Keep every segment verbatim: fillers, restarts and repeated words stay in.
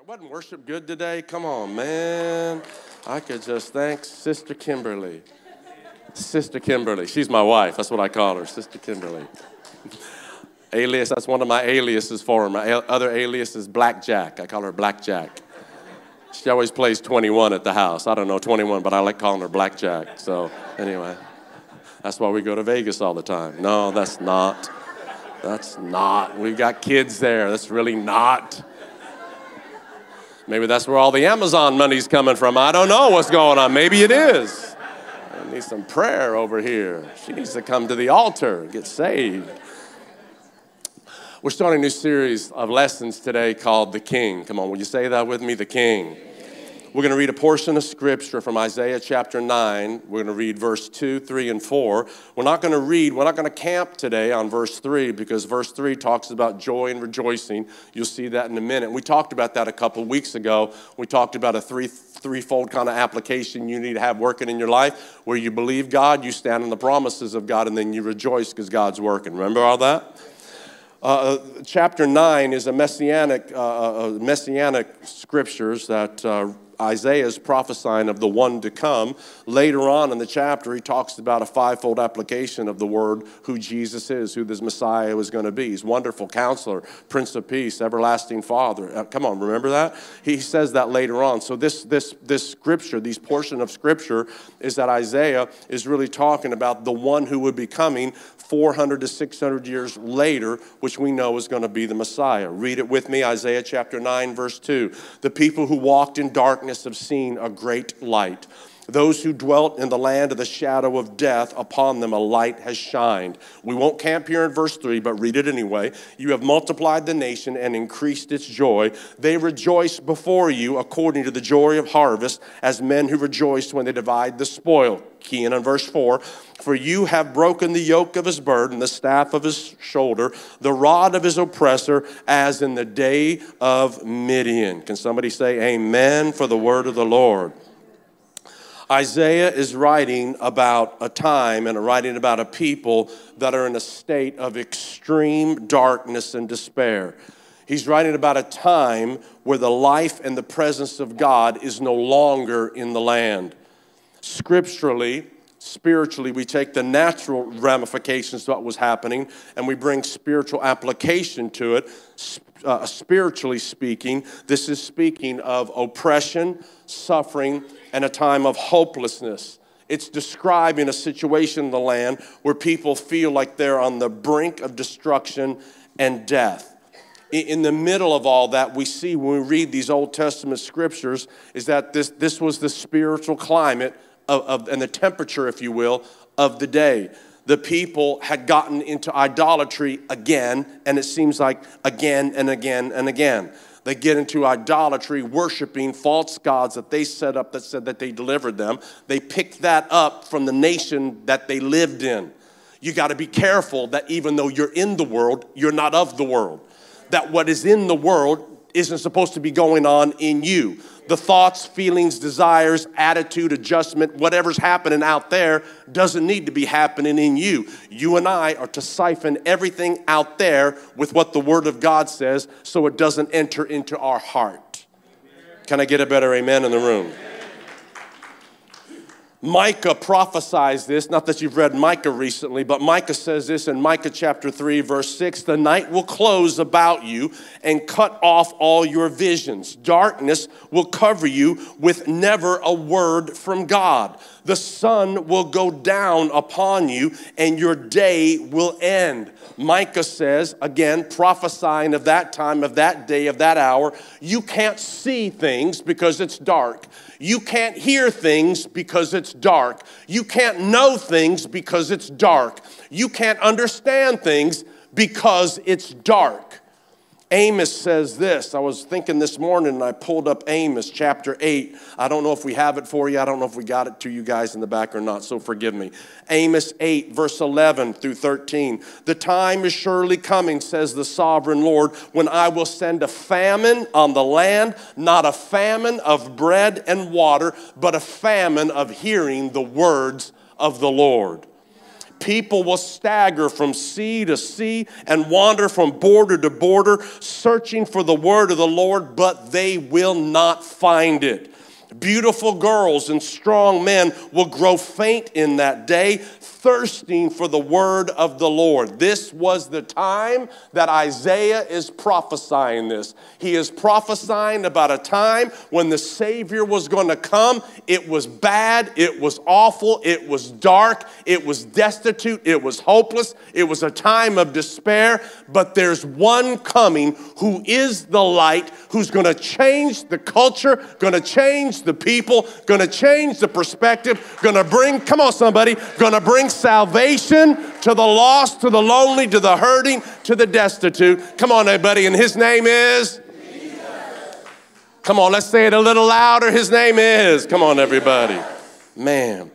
Wasn't worship good today? Come on, man. I could just thank Sister Kimberly. Sister Kimberly. She's my wife. That's what I call her, Sister Kimberly. Alias, that's one of my aliases for her. My other alias is Blackjack. I call her Blackjack. She always plays twenty-one at the house. I don't know twenty-one, but I like calling her Blackjack. So anyway, that's why we go to Vegas all the time. No, that's not. That's not. We've got kids there. That's really not. Maybe that's where all the Amazon money's coming from. I don't know what's going on. Maybe it is. I need some prayer over here. She needs to come to the altar and get saved. We're starting a new series of lessons today called The King. Come on, will you say that with me? The King. We're going to read a portion of Scripture from Isaiah chapter nine. We're going to read verse two, three, and four. We're not going to read, we're not going to camp today on verse three because verse three talks about joy and rejoicing. You'll see that in a minute. We talked about that a couple weeks ago. We talked about a three, threefold kind of application you need to have working in your life where you believe God, you stand on the promises of God, and then you rejoice because God's working. Remember all that? Uh, chapter nine is a messianic, uh, uh, messianic scriptures that uh, Isaiah is prophesying of the one to come. Later on in the chapter, he talks about a fivefold application of the word, who Jesus is, who this Messiah was going to be. He's wonderful counselor, Prince of Peace, everlasting Father. Uh, come on, remember that? He says that later on. So this, this, this scripture, these portion of scripture is that Isaiah is really talking about the one who would be coming four hundred to six hundred years later, which we know is going to be the Messiah. Read it with me, Isaiah chapter nine, verse two. The people who walked in darkness have seen a great light. Those who dwelt in the land of the shadow of death, upon them a light has shined. We won't camp here in verse three, but read it anyway. You have multiplied the nation and increased its joy. They rejoice before you according to the joy of harvest, as men who rejoice when they divide the spoil. Key in on verse four. For you have broken the yoke of his burden, the staff of his shoulder, the rod of his oppressor, as in the day of Midian. Can somebody say amen for the word of the Lord? Isaiah is writing about a time and writing about a people that are in a state of extreme darkness and despair. He's writing about a time where the life and the presence of God is no longer in the land. Scripturally, spiritually, we take the natural ramifications of what was happening and we bring spiritual application to it. Uh, spiritually speaking, this is speaking of oppression, suffering, and a time of hopelessness. It's describing a situation in the land where people feel like they're on the brink of destruction and death. In the middle of all that, we see when we read these Old Testament scriptures is that this, this was the spiritual climate of, of, and the temperature, if you will, of the day. The people had gotten into idolatry again, and it seems like again and again and again. They get into idolatry, worshiping false gods that they set up that said that they delivered them. They picked that up from the nation that they lived in. You got to be careful that even though you're in the world, you're not of the world. That what is in the world isn't supposed to be going on in you. The thoughts, feelings, desires, attitude, adjustment, whatever's happening out there doesn't need to be happening in you. You and I are to siphon everything out there with what the Word of God says so it doesn't enter into our heart. Can I get a better amen in the room? Micah prophesies this, not that you've read Micah recently, but Micah says this in Micah chapter three, verse six, the night will close about you and cut off all your visions. Darkness will cover you with never a word from God. The sun will go down upon you and your day will end. Micah says, again, prophesying of that time, of that day, of that hour, you can't see things because it's dark. You can't hear things because it's dark. You can't know things because it's dark. You can't understand things because it's dark. Amos says this. I was thinking this morning and I pulled up Amos chapter eight. I don't know if we have it for you. I don't know if we got it to you guys in the back or not, so forgive me. Amos eight, verse eleven through thirteen. The time is surely coming, says the sovereign Lord, when I will send a famine on the land, not a famine of bread and water, but a famine of hearing the words of the Lord. people will stagger from sea to sea and wander from border to border, searching for the word of the Lord, but they will not find it. Beautiful girls and strong men will grow faint in that day, thirsting for the word of the Lord. This was the time that Isaiah is prophesying this. He is prophesying about a time when the Savior was going to come. It was bad, it was awful, it was dark, it was destitute, it was hopeless, it was a time of despair, but there's one coming who is the light, who's going to change the culture, going to change the people, going to change the perspective, going to bring, come on somebody, going to bring salvation to the lost, to the lonely, to the hurting, to the destitute. Come on, everybody, and his name is? Jesus. Come on, let's say it a little louder. His name is. Come on, everybody. Man.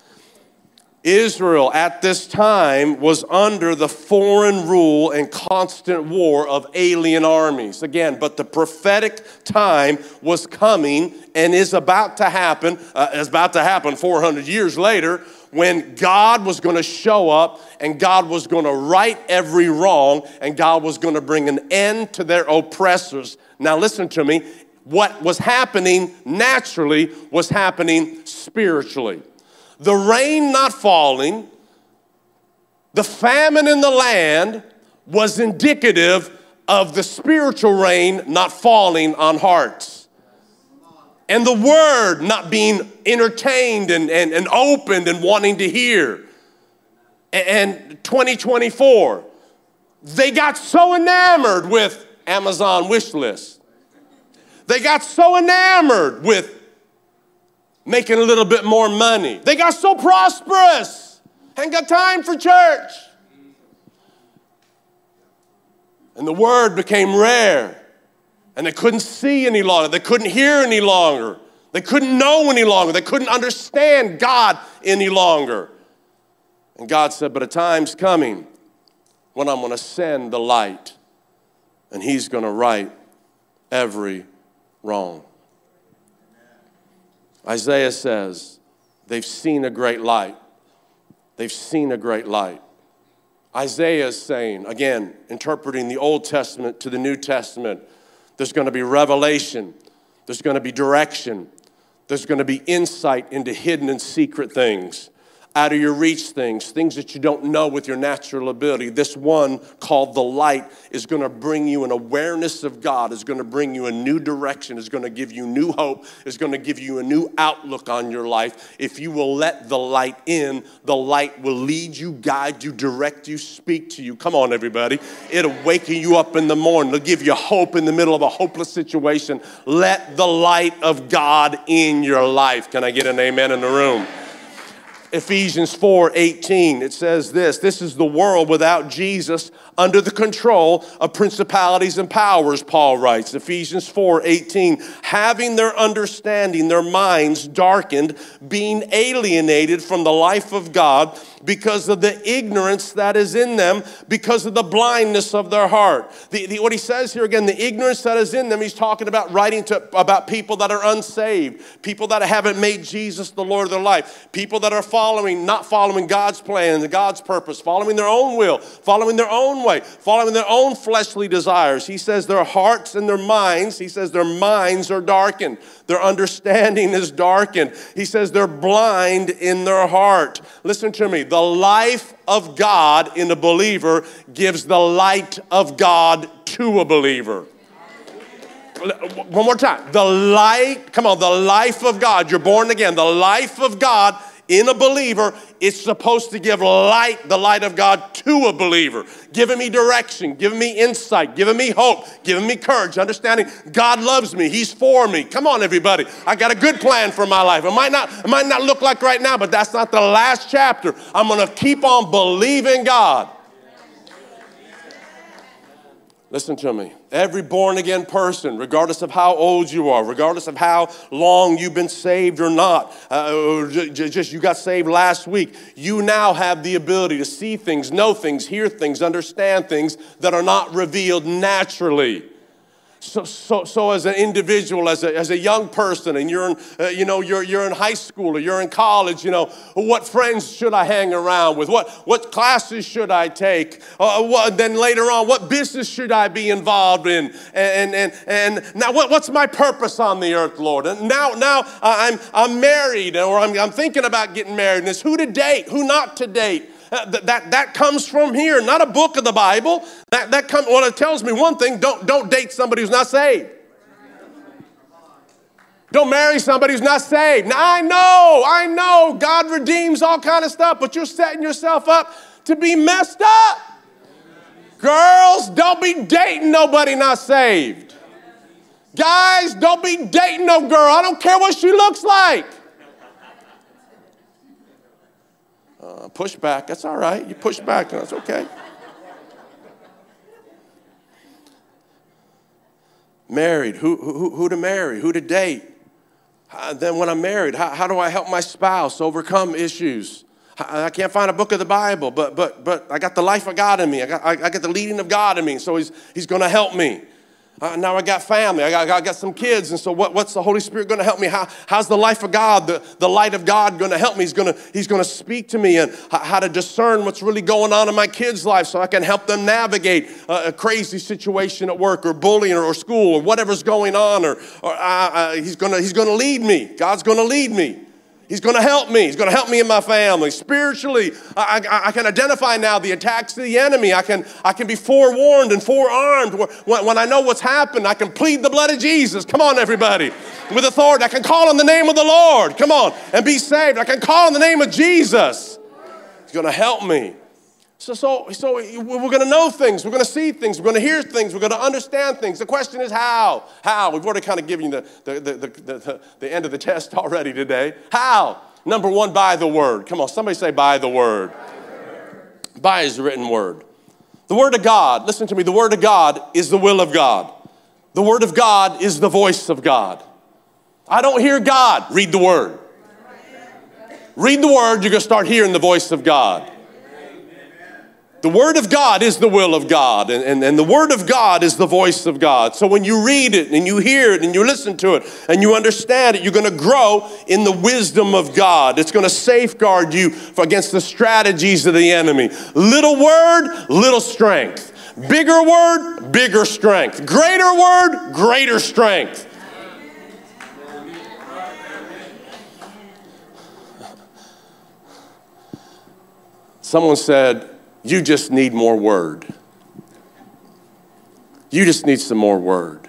Israel at this time was under the foreign rule and constant war of alien armies. Again, but the prophetic time was coming and is about to happen, uh, is about to happen four hundred years later, when God was going to show up and God was going to right every wrong and God was going to bring an end to their oppressors. Now listen to me. What was happening naturally was happening spiritually. The rain not falling, the famine in the land was indicative of the spiritual rain not falling on hearts. And the word not being entertained and, and, and opened and wanting to hear. And twenty twenty-four, they got so enamored with Amazon wish lists. They got so enamored with making a little bit more money. They got so prosperous, ain't got time for church. And the word became rare, and they couldn't see any longer. They couldn't hear any longer. They couldn't know any longer. They couldn't understand God any longer. And God said, but a time's coming when I'm going to send the light, and he's going to right every wrong. Isaiah says, they've seen a great light. They've seen a great light. Isaiah is saying, again, interpreting the Old Testament to the New Testament, there's going to be revelation. There's going to be direction. There's going to be insight into hidden and secret things, out of your reach things, things that you don't know with your natural ability. This one called the light is going to bring you an awareness of God, is going to bring you a new direction, is going to give you new hope, is going to give you a new outlook on your life. If you will let the light in, the light will lead you, guide you, direct you, speak to you. Come on, everybody. It'll waken you up in the morning. It'll give you hope in the middle of a hopeless situation. Let the light of God in your life. Can I get an amen in the room? Ephesians four eighteen, it says this, this is the world without Jesus under the control of principalities and powers, Paul writes. Ephesians four eighteen, having their understanding, their minds darkened, being alienated from the life of God because of the ignorance that is in them, because of the blindness of their heart. The, the, what he says here again, the ignorance that is in them, he's talking about writing to about people that are unsaved, people that haven't made Jesus the Lord of their life, people that are following, not following God's plan and God's purpose, following their own will, following their own way, following their own fleshly desires. He says their hearts and their minds, he says their minds are darkened. Their understanding is darkened. He says they're blind in their heart. Listen to me. The life of God in a believer gives the light of God to a believer. One more time. The light, come on, the life of God. You're born again. The life of God in a believer, it's supposed to give light, the light of God to a believer, giving me direction, giving me insight, giving me hope, giving me courage, understanding God loves me, he's for me. Come on, everybody. I got a good plan for my life. It might not, it might not look like right now, but that's not the last chapter. I'm going to keep on believing God. Listen to me. Every born-again person, regardless of how old you are, regardless of how long you've been saved or not, uh, or just you got saved last week, you now have the ability to see things, know things, hear things, understand things that are not revealed naturally. So, so, so as an individual, as a, as a young person, and you're in, uh, you know, you're, you're in high school or you're in college, you know, what friends should I hang around with? What, what classes should I take? Uh, what, then later on, what business should I be involved in? And, and, and now what, what's my purpose on the earth, Lord? And now, now I'm, I'm married, or I'm, I'm thinking about getting married, and it's who to date, who not to date. Uh, that, that, that comes from here, not a book of the Bible. That, that comes, well, it tells me one thing, don't, don't date somebody who's not saved. Don't marry somebody who's not saved. Now, I know, I know, God redeems all kind of stuff, but you're setting yourself up to be messed up. Girls, don't be dating nobody not saved. Guys, don't be dating no girl. I don't care what she looks like. Uh, push back, that's all right. You push back, that's okay. Married, who, who, who to marry, who to date. Uh, then when I'm married, how, how do I help my spouse overcome issues? I, I can't find a book of the Bible, but, but, but I got the life of God in me. I got, I, I got the leading of God in me, so he's, he's going to help me. Uh, now I got family, I got, I got some kids, and so what, what's the Holy Spirit going to help me? How, how's the life of God, the, the light of God going to help me? He's going to he's going to speak to me and how, how to discern what's really going on in my kids' life so I can help them navigate a, a crazy situation at work or bullying or, or school or whatever's going on. Or, or uh, uh, he's going to he's going to lead me. God's going to lead me. He's going to help me. He's going to help me in my family. Spiritually, I, I, I can identify now the attacks of the enemy. I can, I can be forewarned and forearmed. When, when I know what's happened, I can plead the blood of Jesus. Come on, everybody. With authority, I can call on the name of the Lord. Come on, and be saved. I can call on the name of Jesus. He's going to help me. So, so, so we're going to know things. We're going to see things. We're going to hear things. We're going to understand things. The question is how? How? We've already kind of given you the, the, the, the, the, the end of the test already today. How? Number one, by the word. Come on, somebody say by the word. By his written word. The word of God, listen to me, the word of God is the will of God. The word of God is the voice of God. I don't hear God. Read the word. Read the word, you're going to start hearing the voice of God. The word of God is the will of God, and, and, and the word of God is the voice of God. So when you read it and you hear it and you listen to it and you understand it, you're going to grow in the wisdom of God. It's going to safeguard you against the strategies of the enemy. Little word, little strength. Bigger word, bigger strength. Greater word, greater strength. Someone said, you just need more word. You just need some more word.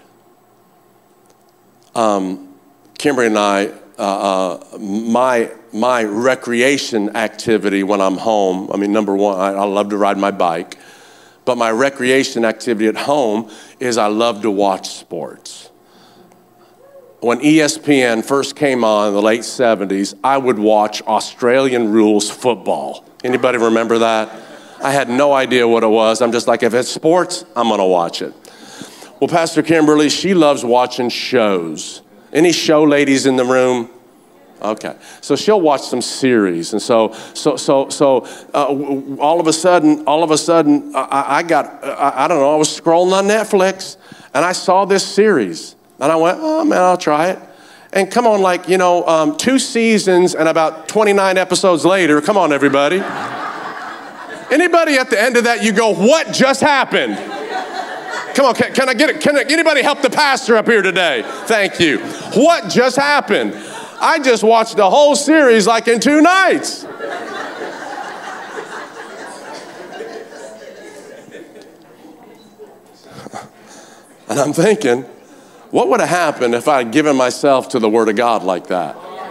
Um, Kimberly and I, uh, uh, my, my recreation activity when I'm home, I mean, number one, I, I love to ride my bike, but my recreation activity at home is I love to watch sports. When E S P N first came on in the late seventies, I would watch Australian rules football. Anybody remember that? I had no idea what it was. I'm just like, if it's sports, I'm going to watch it. Well, Pastor Kimberly, she loves watching shows. Any show ladies in the room? Okay. So she'll watch some series. And so, so, so, so uh, all of a sudden, all of a sudden, I, I got, I, I don't know, I was scrolling on Netflix and I saw this series. And I went, oh, man, I'll try it. And come on, like, you know, um, two seasons and about twenty-nine episodes later, come on, everybody. Anybody at the end of that, you go, what just happened? Come on, can, can I get it? Can anybody help the pastor up here today? Thank you. What just happened? I just watched the whole series like in two nights. And I'm thinking, what would have happened if I had given myself to the Word of God like that?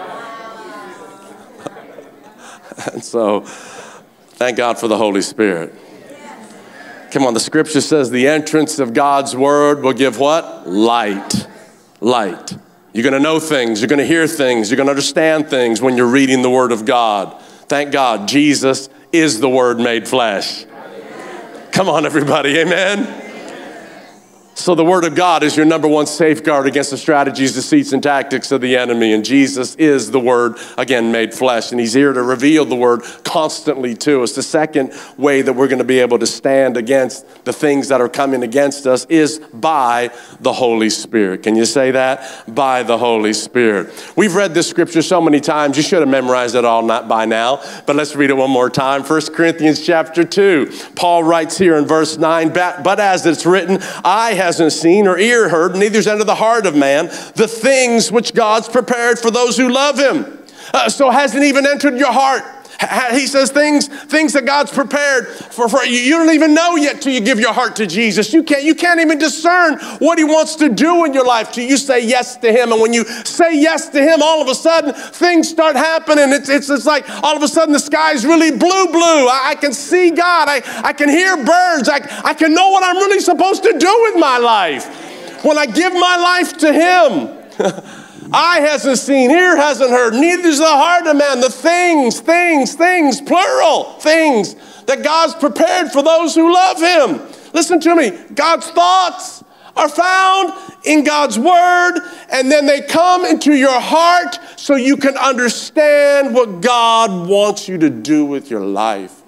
And so, thank God for the Holy Spirit. Come on, the scripture says the entrance of God's word will give what? Light. Light. You're going to know things. You're going to hear things. You're going to understand things when you're reading the word of God. Thank God, Jesus is the word made flesh. Come on, everybody. Amen. So the word of God is your number one safeguard against the strategies, deceits, and tactics of the enemy. And Jesus is the word, again, made flesh. And he's here to reveal the word constantly to us. The second way that we're going to be able to stand against the things that are coming against us is by the Holy Spirit. Can you say that? By the Holy Spirit. We've read this scripture so many times. You should have memorized it all not by now. But let's read it one more time. First Corinthians chapter two. Paul writes here in verse nine, but as it's written, I have hasn't seen or ear heard, neither's entered the heart of man, the things which God's prepared for those who love him. Uh, so hasn't even entered your heart. He says things, things that God's prepared for, for you. You don't even know yet till you give your heart to Jesus. You can't, you can't even discern what he wants to do in your life till you say yes to him. And when you say yes to him, all of a sudden things start happening. It's, it's, it's like all of a sudden the sky's really blue, blue. I, I can see God. I, I can hear birds. I, I can know what I'm really supposed to do with my life. When I give my life to him, eye hasn't seen, ear hasn't heard, neither is the heart of man. The things, things, things, plural, things that God's prepared for those who love him. Listen to me. God's thoughts are found in God's word, and then they come into your heart so you can understand what God wants you to do with your life.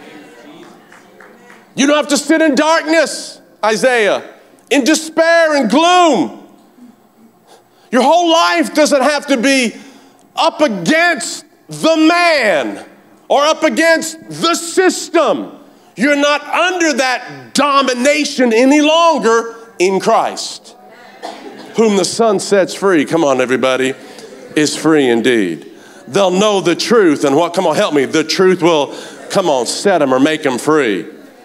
You don't have to sit in darkness, Isaiah, in despair and gloom. Your whole life doesn't have to be up against the man or up against the system. You're not under that domination any longer in Christ. Whom the Son sets free, come on everybody, is free indeed. They'll know the truth, and what, come on, help me, the truth will, come on, set them or make them free.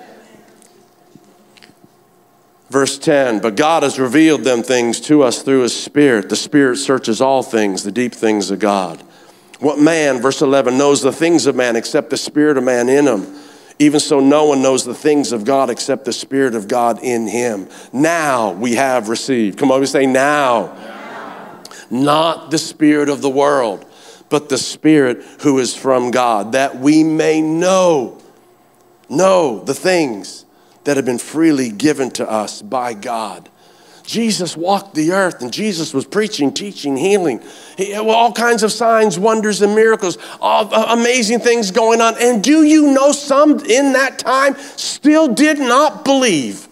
Verse ten, but God has revealed them things to us through his Spirit. The Spirit searches all things, the deep things of God. What man, verse eleven, knows the things of man except the Spirit of man in him? Even so, no one knows the things of God except the Spirit of God in him. Now we have received. Come on, we say now. now. Not the spirit of the world, but the Spirit who is from God, that we may know, know the things that have been freely given to us by God. Jesus walked the earth, and Jesus was preaching, teaching, healing. He had all kinds of signs, wonders, and miracles, all amazing things going on. And do you know some in that time still did not believe?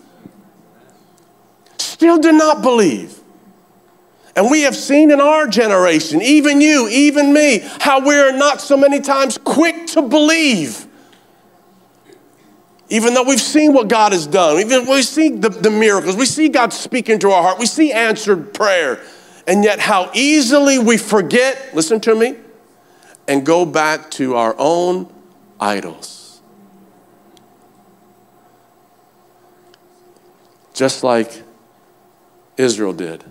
Still did not believe. And we have seen in our generation, even you, even me, how we're not so many times quick to believe. Even though we've seen what God has done, even we see the, the miracles, we see God speak into our heart, we see answered prayer, and yet how easily we forget, listen to me, and go back to our own idols. Just like Israel did.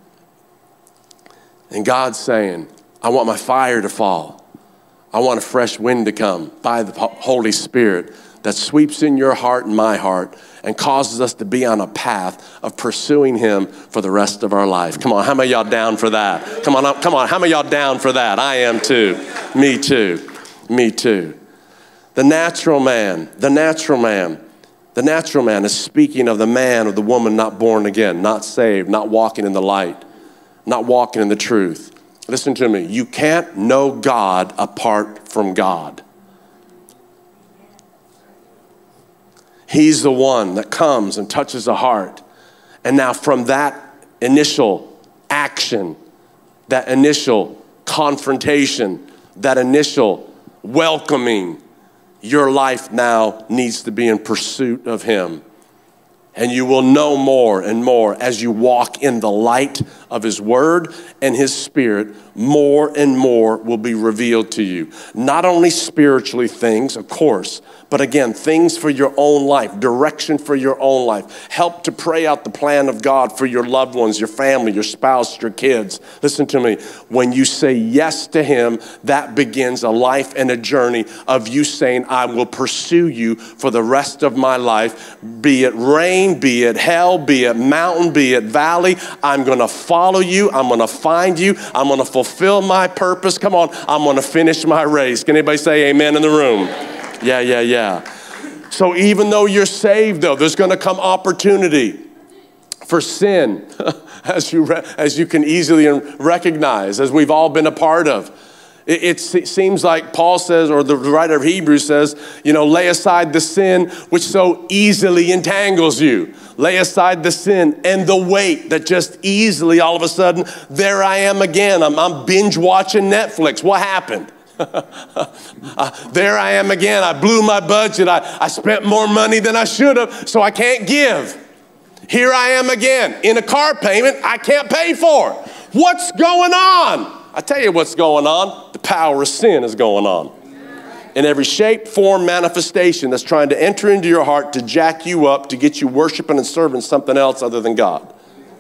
And God's saying, I want my fire to fall. I want a fresh wind to come by the Holy Spirit that sweeps in your heart and my heart and causes us to be on a path of pursuing him for the rest of our life. Come on, how many of y'all down for that? Come on, come on, how many of y'all down for that? I am too. Me too. Me too. The natural man, the natural man, the natural man is speaking of the man or the woman not born again, not saved, not walking in the light, not walking in the truth. Listen to me. You can't know God apart from God. He's the one that comes and touches the heart. And now from that initial action, that initial confrontation, that initial welcoming, your life now needs to be in pursuit of him. And you will know more and more as you walk in the light of his word and his Spirit. More and more will be revealed to you. Not only spiritually things, of course, but again, things for your own life, direction for your own life. Help to pray out the plan of God for your loved ones, your family, your spouse, your kids. Listen to me. When you say yes to him, that begins a life and a journey of you saying, I will pursue you for the rest of my life. Be it rain, be it hell, be it mountain, be it valley. I'm going to follow you. I'm going to find you. I'm going to fulfill my purpose. Come on. I'm going to finish my race. Can anybody say amen in the room? Yeah, yeah, yeah. So even though you're saved, though, there's going to come opportunity for sin, as you, re- as you can easily recognize, as we've all been a part of. It, it seems like Paul says, or the writer of Hebrews says, you know, lay aside the sin which so easily entangles you. Lay aside the sin and the weight that just easily, all of a sudden, there I am again. I'm, I'm binge watching Netflix. What happened? uh, there I am again. I blew my budget. I, I spent more money than I should have, so I can't give. Here I am again in a car payment I can't pay for. What's going on? I tell you what's going on. The power of sin is going on. In every shape, form, manifestation that's trying to enter into your heart to jack you up, to get you worshiping and serving something else other than God.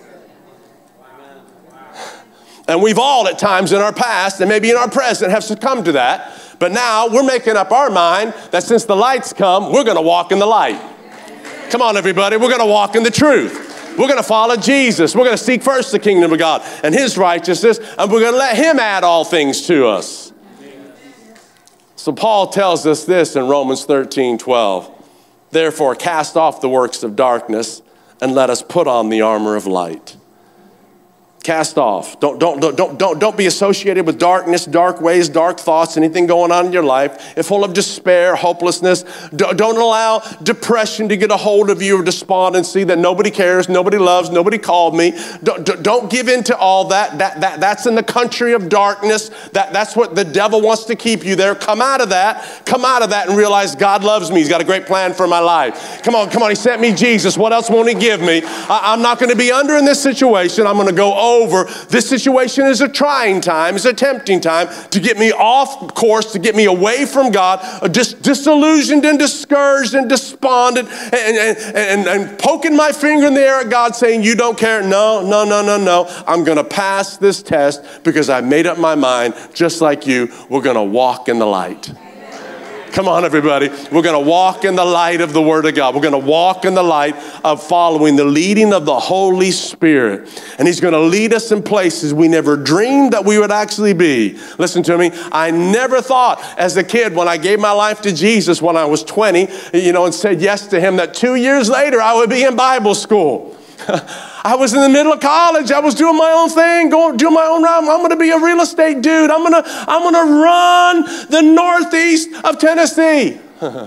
And we've all at times in our past and maybe in our present have succumbed to that. But now we're making up our mind that since the light's come, we're going to walk in the light. Come on, everybody. We're going to walk in the truth. We're going to follow Jesus. We're going to seek first the kingdom of God and his righteousness, and we're going to let him add all things to us. So Paul tells us this in Romans thirteen twelve. Therefore, cast off the works of darkness and let us put on the armor of light. Cast off. Don't, don't, don't, don't, don't, don't be associated with darkness, dark ways, dark thoughts, anything going on in your life. If full of despair, hopelessness, don't allow depression to get a hold of you or despondency that nobody cares, nobody loves, nobody called me. Don't, don't give in to all that. That, that. That's in the country of darkness. That, that's what the devil wants to keep you there. Come out of that. Come out of that and realize God loves me. He's got a great plan for my life. Come on, come on. He sent me Jesus. What else won't he give me? I, I'm not going to be under in this situation. I'm going to go over. Over. This situation is a trying time, it's a tempting time to get me off course, to get me away from God, dis- disillusioned and discouraged and despondent, and, and, and, and poking my finger in the air at God saying, you don't care. No, no, no, no, no. I'm going to pass this test because I made up my mind, just like you, we're going to walk in the light. Come on, everybody. We're going to walk in the light of the Word of God. We're going to walk in the light of following the leading of the Holy Spirit. And he's going to lead us in places we never dreamed that we would actually be. Listen to me. I never thought as a kid when I gave my life to Jesus when I was twenty, you know, and said yes to him, that two years later I would be in Bible school. I was in the middle of college. I was doing my own thing, going, doing my own route. I'm going to be a real estate dude. I'm going to, I'm going to run the northeast of Tennessee.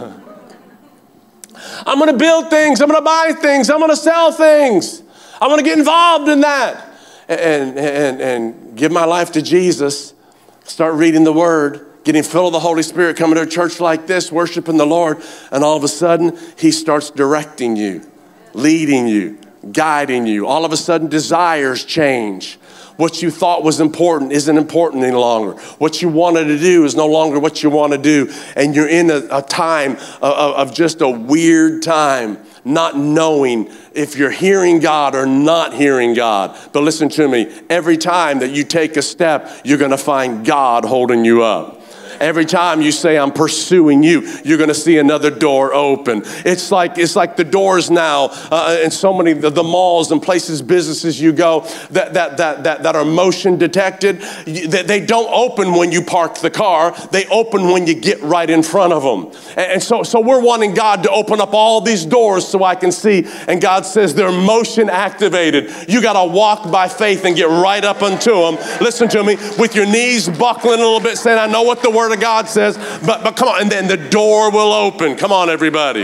I'm going to build things. I'm going to buy things. I'm going to sell things. I'm going to get involved in that and, and, and give my life to Jesus. Start reading the Word, getting filled with the Holy Spirit, coming to a church like this, worshiping the Lord. And all of a sudden, he starts directing you, leading you, guiding you. All of a sudden, desires change. What you thought was important isn't important any longer. What you wanted to do is no longer what you want to do. And you're in a, a time of, of just a weird time, not knowing if you're hearing God or not hearing God. But listen to me, every time that you take a step, you're going to find God holding you up. Every time you say, I'm pursuing you, you're going to see another door open. It's like it's like the doors now uh, in so many of the, the malls and places, businesses you go that that that that, that are motion detected. They, they don't open when you park the car. They open when you get right in front of them. And, and so, so we're wanting God to open up all these doors so I can see. And God says they're motion activated. You got to walk by faith and get right up unto them. Listen to me, with your knees buckling a little bit, saying, I know what the Word of God says, but, but come on, and then the door will open. Come on, everybody.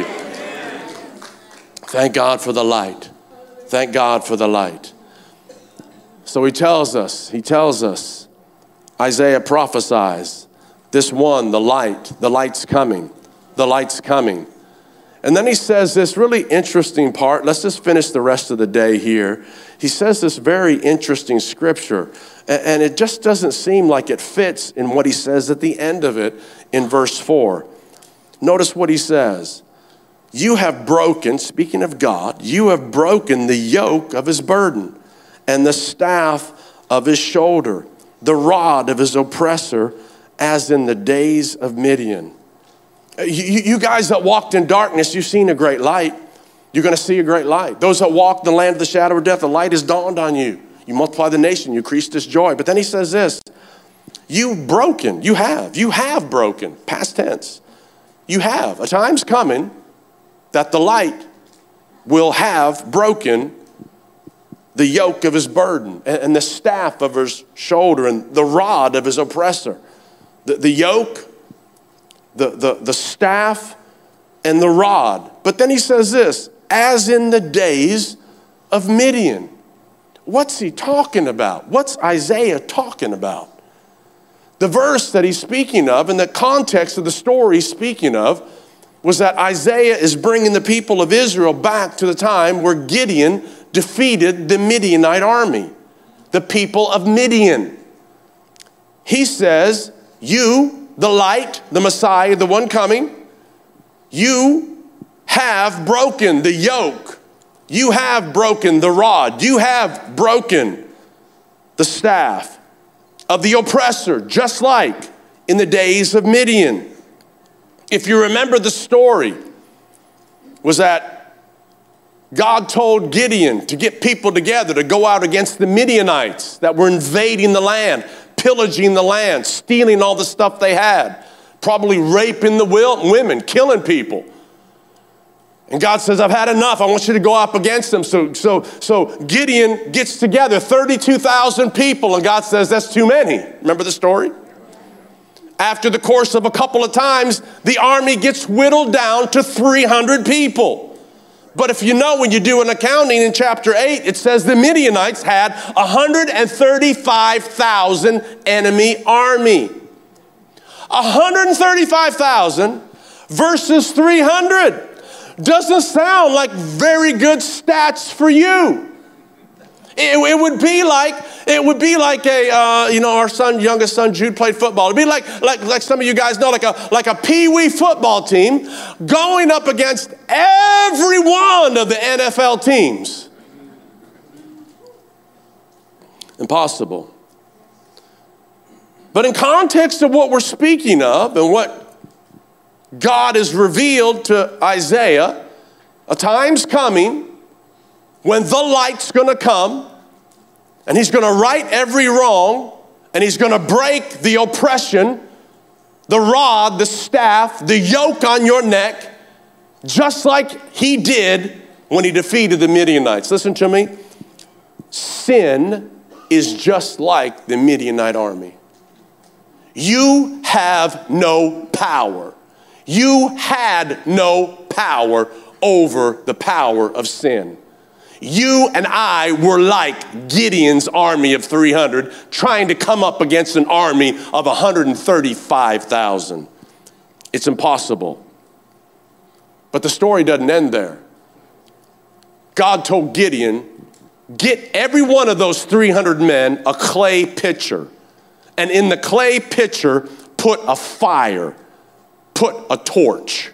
Thank God for the light. Thank God for the light. So he tells us, he tells us, Isaiah prophesies, this one, the light, the light's coming, the light's coming. And then he says this really interesting part. Let's just finish the rest of the day here. He says this very interesting scripture, and it just doesn't seem like it fits in what he says at the end of it in verse four. Notice what he says. You have broken, speaking of God, you have broken the yoke of his burden and the staff of his shoulder, the rod of his oppressor, as in the days of Midian. You, you guys that walked in darkness, you've seen a great light. You're going to see a great light. Those that walk in the land of the shadow of death, the light has dawned on you. You multiply the nation, you increase this joy. But then he says this, you've broken, you have, you have broken, past tense. You have. A time's coming that the light will have broken the yoke of his burden and the staff of his shoulder and the rod of his oppressor. The, the yoke, the, the, the staff, and the rod. But then he says this, as in the days of Midian. What's he talking about? What's Isaiah talking about? The verse that he's speaking of and the context of the story he's speaking of was that Isaiah is bringing the people of Israel back to the time where Gideon defeated the Midianite army, the people of Midian. He says, you, the light, the Messiah, the one coming, you have broken the yoke. You have broken the rod. You have broken the staff of the oppressor, just like in the days of Midian. If you remember the story, was that God told Gideon to get people together to go out against the Midianites that were invading the land, pillaging the land, stealing all the stuff they had, probably raping the women, killing people. And God says, I've had enough. I want you to go up against them. So, so, so Gideon gets together, thirty-two thousand people, and God says, that's too many. Remember the story? After the course of a couple of times, the army gets whittled down to three hundred people. But if you know, when you do an accounting in chapter eight, it says the Midianites had one hundred thirty-five thousand enemy army. one hundred thirty-five thousand versus three hundred. Doesn't sound like very good stats for you. It, it would be like, it would be like a, uh, you know, our son, youngest son, Jude, played football. It'd be like, like, like some of you guys know, like a, like a pee-wee football team going up against every one of the N F L teams. Impossible. But in context of what we're speaking of and what God has revealed to Isaiah, a time's coming when the light's going to come, and he's going to right every wrong, and he's going to break the oppression, the rod, the staff, the yoke on your neck, just like he did when he defeated the Midianites. Listen to me. Sin is just like the Midianite army. You have no power. You had no power over the power of sin. You and I were like Gideon's army of three hundred trying to come up against an army of one hundred thirty-five thousand. It's impossible. But the story doesn't end there. God told Gideon, get every one of those three hundred men a clay pitcher. And in the clay pitcher, put a fire. Put a torch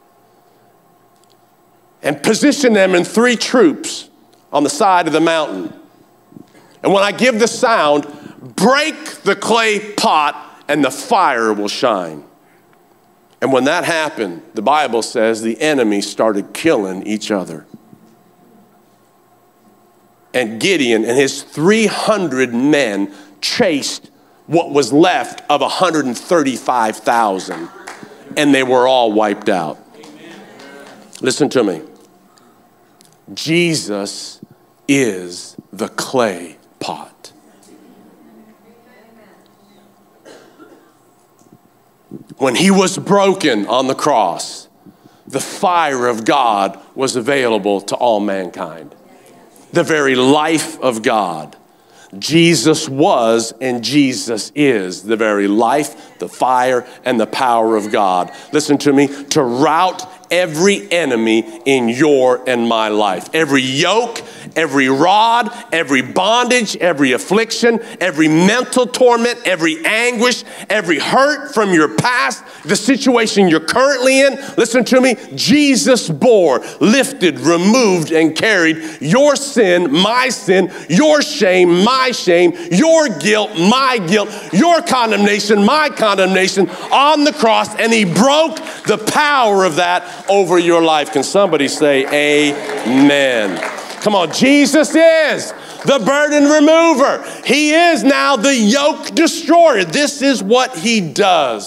and position them in three troops on the side of the mountain. And when I give the sound, break the clay pot and the fire will shine. And when that happened, the Bible says the enemy started killing each other. And Gideon and his three hundred men chased what was left of one hundred thirty-five thousand. And they were all wiped out. Amen. Listen to me. Jesus is the clay pot. When he was broken on the cross, the fire of God was available to all mankind. The very life of God. Jesus was and Jesus is the very life, the fire, and the power of God. Listen to me, to rout every enemy in your and my life. Every yoke, every rod, every bondage, every affliction, every mental torment, every anguish, every hurt from your past, the situation you're currently in. Listen to me, Jesus bore, lifted, removed, and carried your sin, my sin, your shame, my shame, your guilt, my guilt, your condemnation, my condemnation on the cross, and he broke the power of that over your life. Can somebody say amen? Come on, Jesus is the burden remover. He is now the yoke destroyer. This is what he does.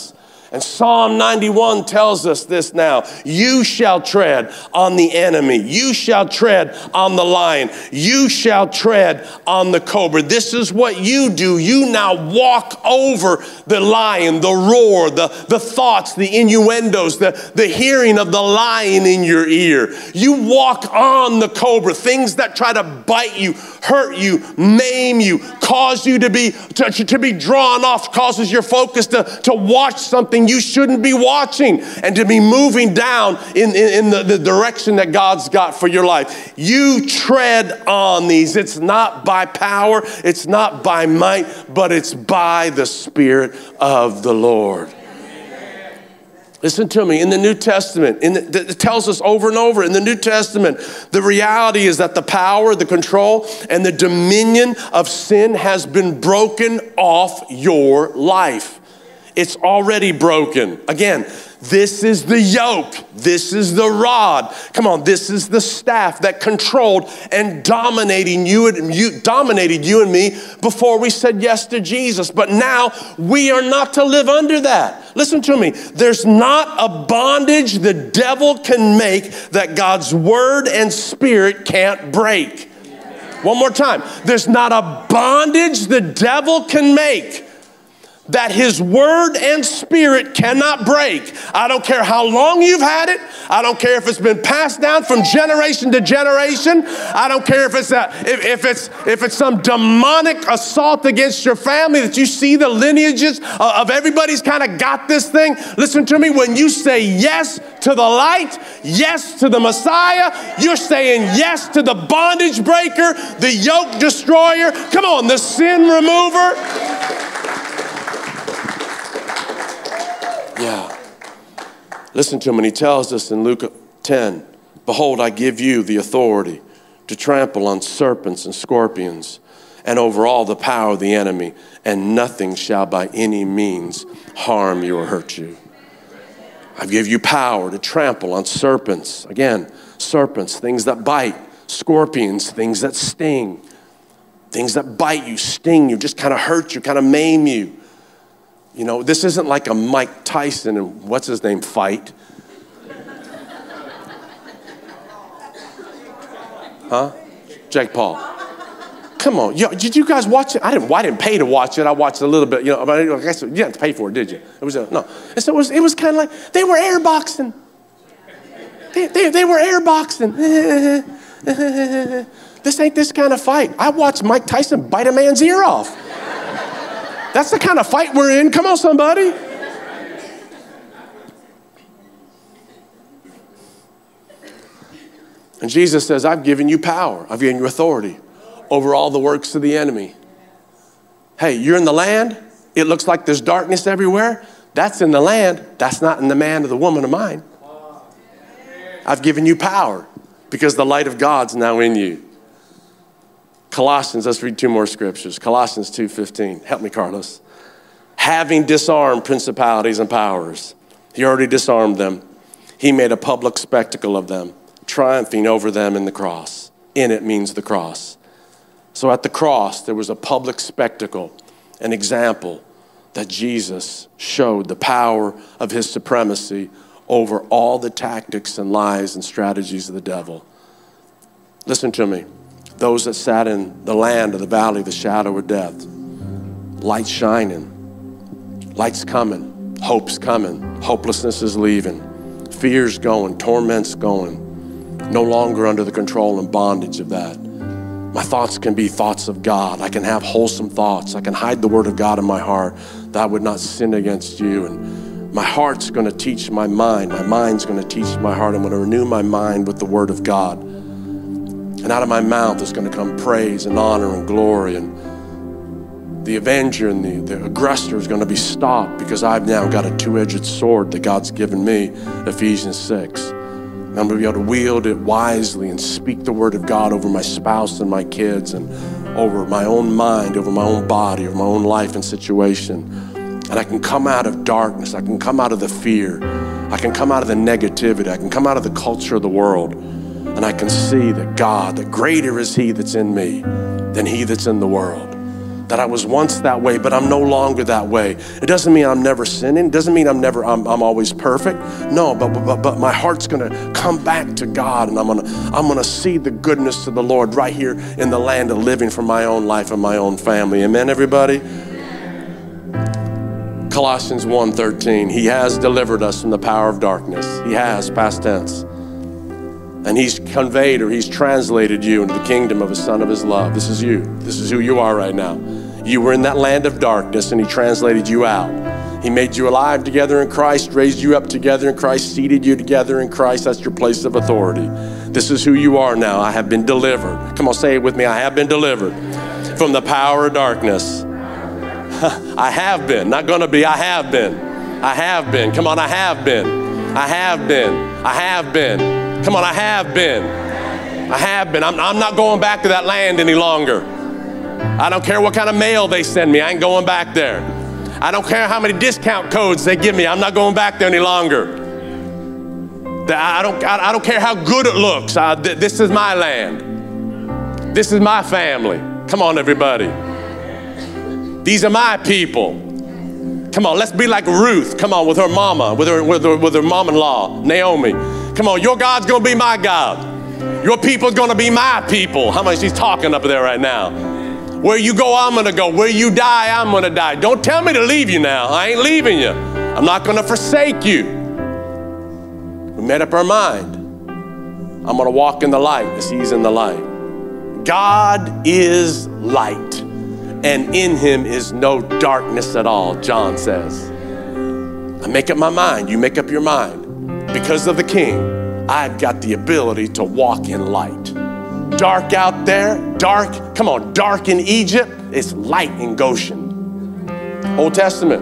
And Psalm ninety-one tells us this now. You shall tread on the enemy. You shall tread on the lion. You shall tread on the cobra. This is what you do. You now walk over the lion, the roar, the, the thoughts, the innuendos, the, the hearing of the lion in your ear. You walk on the cobra, things that try to bite you, hurt you, maim you, cause you to be, to, to be drawn off, causes your focus to, to watch something you shouldn't be watching and to be moving down in, in, in the, the direction that God's got for your life. You tread on these. It's not by power, it's not by might, but it's by the Spirit of the Lord. Listen to me, in the New Testament, in the, it tells us over and over in the New Testament, the reality is that the power, the control, and the dominion of sin has been broken off your life. It's already broken. Again, this is the yoke. This is the rod. Come on, this is the staff that controlled and dominating you and you dominated you and me before we said yes to Jesus. But now we are not to live under that. Listen to me. There's not a bondage the devil can make that God's word and spirit can't break. One more time. There's not a bondage the devil can make that his word and spirit cannot break. I don't care how long you've had it. I don't care if it's been passed down from generation to generation. I don't care if it's a, if, if it's if it's some demonic assault against your family that you see the lineages of everybody's kind of got this thing. Listen to me. When you say yes to the light, yes to the Messiah, you're saying yes to the bondage breaker, the yoke destroyer. Come on, the sin remover. Yeah. Listen to him, and he tells us in Luke ten, behold, I give you the authority to trample on serpents and scorpions and over all the power of the enemy, and nothing shall by any means harm you or hurt you. I give you power to trample on serpents. Again, serpents, things that bite, scorpions, things that sting, things that bite you, sting you, just kind of hurt you, kind of maim you. You know, this isn't like a Mike Tyson and what's his name fight. Huh? Jake Paul. Come on. Yo, did you guys watch it? I didn't, well, I didn't pay to watch it. I watched a little bit. You know, but I guess you didn't have to pay for it, did you? It was a, no. And so it was, it was kind of like, they were airboxing. They, they, they were airboxing. This ain't this kind of fight. I watched Mike Tyson bite a man's ear off. That's the kind of fight we're in. Come on, somebody. And Jesus says, I've given you power. I've given you authority over all the works of the enemy. Hey, you're in the land. It looks like there's darkness everywhere. That's in the land. That's not in the man or the woman of mine. I've given you power because the light of God's now in you. Colossians, let's read two more scriptures. Colossians two fifteen. Help me, Carlos. Having disarmed principalities and powers. He already disarmed them. He made a public spectacle of them, triumphing over them in the cross. In it means the cross. So at the cross, there was a public spectacle, an example that Jesus showed the power of his supremacy over all the tactics and lies and strategies of the devil. Listen to me. Those that sat in the land of the valley of the shadow of death, light shining, light's coming, hope's coming, hopelessness is leaving, fear's going, torment's going, no longer under the control and bondage of that. My thoughts can be thoughts of God. I can have wholesome thoughts. I can hide the word of God in my heart that I would not sin against you. And my heart's going to teach my mind. My mind's going to teach my heart. I'm going to renew my mind with the word of God. And out of my mouth is going to come praise and honor and glory. And the avenger and the, the aggressor is going to be stopped because I've now got a two-edged sword that God's given me, Ephesians six. And I'm going to be able to wield it wisely and speak the word of God over my spouse and my kids and over my own mind, over my own body, over my own life and situation. And I can come out of darkness. I can come out of the fear. I can come out of the negativity. I can come out of the culture of the world. And I can see that God, that greater is he that's in me than he that's in the world. that I was once that way, but I'm no longer that way. It doesn't mean I'm never sinning. It doesn't mean I'm never, I'm, I'm always perfect. No, but, but, but my heart's gonna come back to God, and I'm gonna, I'm gonna see the goodness of the Lord right here in the land of living for my own life and my own family. Amen, everybody? Colossians one thirteen, he has delivered us from the power of darkness. He has, past tense. And he's conveyed, or he's translated you into the kingdom of his Son of his love. This is you. This is who you are right now. You were in that land of darkness, and he translated you out. He made you alive together in Christ, raised you up together in Christ, seated you together in Christ. That's your place of authority. This is who you are now. I have been delivered. Come on, say it with me. I have been delivered from the power of darkness. I have been, not gonna be, I have been. I have been. Come on, I have been. I have been. I have been. Come on, I have been. I have been. I'm, I'm not going back to that land any longer. I don't care what kind of mail they send me. I ain't going back there. I don't care how many discount codes they give me. I'm not going back there any longer. I don't, I don't care how good it looks. I, this is my land. This is my family. Come on, everybody. These are my people. Come on, let's be like Ruth. Come on, with her mama, with her, with her, with her mom-in-law, Naomi. Come on, your God's gonna be my God. Your people's gonna be my people. How much she's talking up there right now? Where you go, I'm gonna go. Where you die, I'm gonna die. Don't tell me to leave you now. I ain't leaving you. I'm not gonna forsake you. We made up our mind. I'm gonna walk in the light as he's in the light. God is light, and in him is no darkness at all, John says. I make up my mind, you make up your mind. Because of the King, I've got the ability to walk in light. Dark out there, dark, come on, dark in Egypt, it's light in Goshen. Old Testament.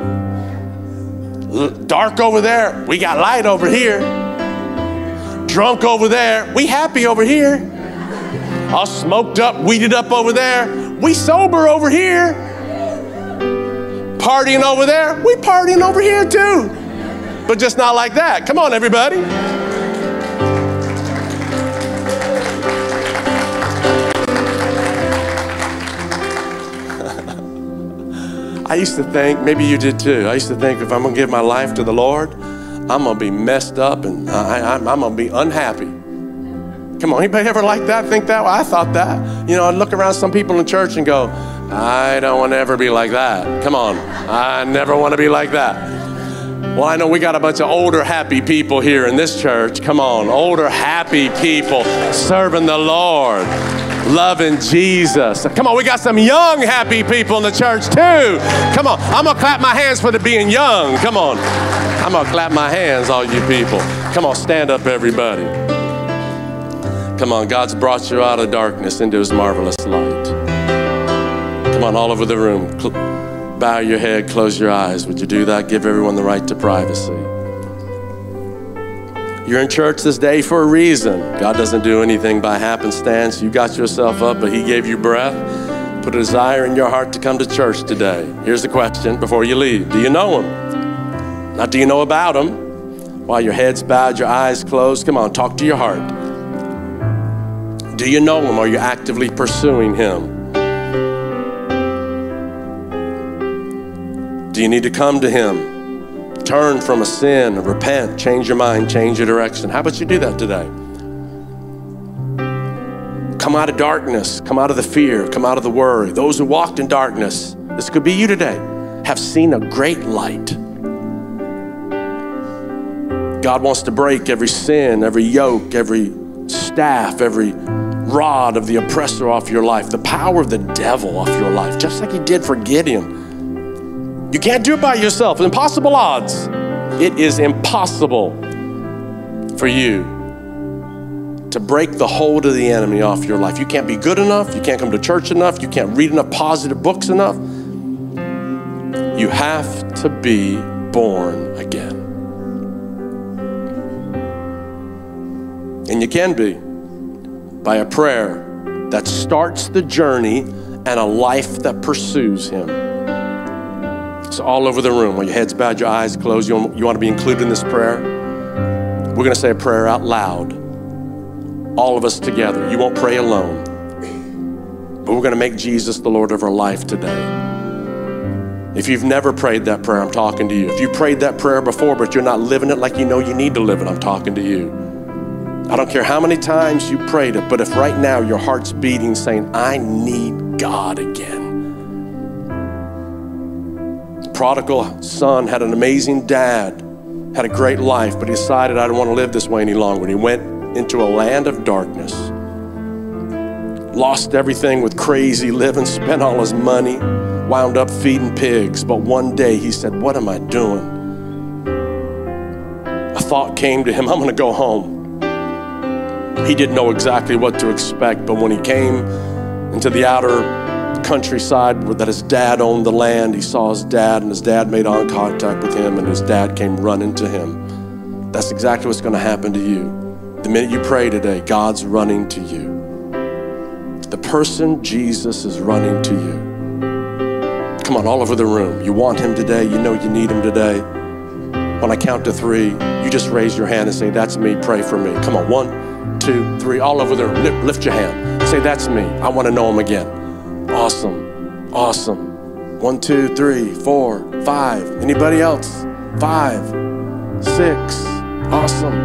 Dark over there, we got light over here. Drunk over there, we happy over here. All smoked up, weeded up over there, we sober over here. Partying over there, we partying over here too. But just not like that. Come on, everybody. I used to think, maybe you did too, I used to think if I'm gonna give my life to the Lord, I'm gonna be messed up and I, I, I'm gonna be unhappy. Come on, anybody ever like that, think that? Well, I thought that. You know, I'd look around some people in church and go, I don't wanna ever be like that. Come on, I never wanna be like that. Well, I know we got a bunch of older, happy people here in this church. Come on, older, happy people serving the Lord, loving Jesus. Come on, we got some young, happy people in the church too. Come on, I'm gonna clap my hands for the being young. Come on, I'm gonna clap my hands, all you people. Come on, stand up, everybody. Come on, God's brought you out of darkness into his marvelous light. Come on, all over the room. Bow your head, close your eyes. Would you do that? Give everyone the right to privacy. You're in church this day for a reason. God doesn't do anything by happenstance. You got yourself up, but he gave you breath. Put a desire in your heart to come to church today. Here's the question before you leave. Do you know him? Not do you know about him? While your head's bowed, your eyes closed, come on, talk to your heart. Do you know him? Are you actively pursuing him? Do you need to come to him? Turn from a sin, repent, change your mind, change your direction. How about you do that today? Come out of darkness, come out of the fear, come out of the worry. Those who walked in darkness, this could be you today, have seen a great light. God wants to break every sin, every yoke, every staff, every rod of the oppressor off your life, the power of the devil off your life, just like he did for Gideon. You can't do it by yourself. Impossible odds. It is impossible for you to break the hold of the enemy off your life. You can't be good enough. You can't come to church enough. You can't read enough positive books enough. You have to be born again. And you can be by a prayer that starts the journey and a life that pursues him. So all over the room, while your head's bowed, your eyes closed, you want, you want to be included in this prayer? We're going to say a prayer out loud. All of us together. You won't pray alone. but we're going to make Jesus the Lord of our life today. If you've never prayed that prayer, I'm talking to you. If you prayed that prayer before, but you're not living it like you know you need to live it, I'm talking to you. I don't care how many times you prayed it, but if right now your heart's beating saying, I need God again. The prodigal son had an amazing dad, had a great life, but he decided I don't want to live this way any longer. And he went into a land of darkness, lost everything with crazy living, spent all his money, wound up feeding pigs. But one day he said, what am I doing? A thought came to him, I'm gonna go home. He didn't know exactly what to expect, but when he came into the outer countryside where that his dad owned the land, he saw his dad, and his dad made eye contact with him, and his dad came running to him. That's exactly what's gonna happen to you. The minute you pray today, God's running to you. The person Jesus is running to you. Come on, all over the room. You want him today. You know you need him today. When I count to three, you just raise your hand and say, that's me, pray for me. Come on, one, two, three, all over the room. Lift, lift your hand. Say, that's me. I want to know him again. Awesome, awesome. One, two, three, four, five. Anybody else? Five, six. Awesome,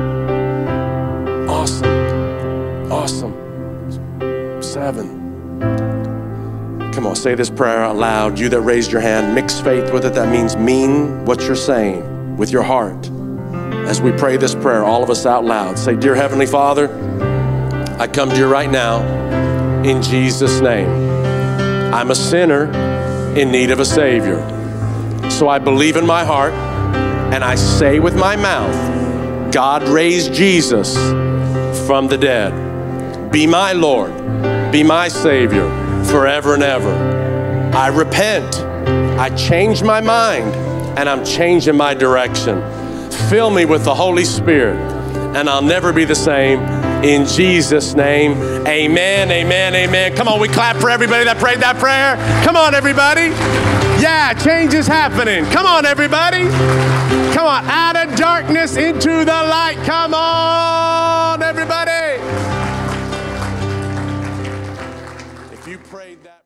awesome, awesome. Seven. Come on, say this prayer out loud. You that raised your hand, mix faith with it. That means mean what you're saying with your heart. As we pray this prayer, all of us out loud, say, Dear Heavenly Father, I come to you right now in Jesus' name. I'm a sinner in need of a Savior. So I believe in my heart and I say with my mouth, God raised Jesus from the dead. Be my Lord, be my Savior forever and ever. I repent, I change my mind, and I'm changing my direction. Fill me with the Holy Spirit, and I'll never be the same. In Jesus' name, amen, amen, amen. Come on, we clap for everybody that prayed that prayer. Come on, everybody. Yeah, change is happening. Come on, everybody. Come on, out of darkness into the light. Come on.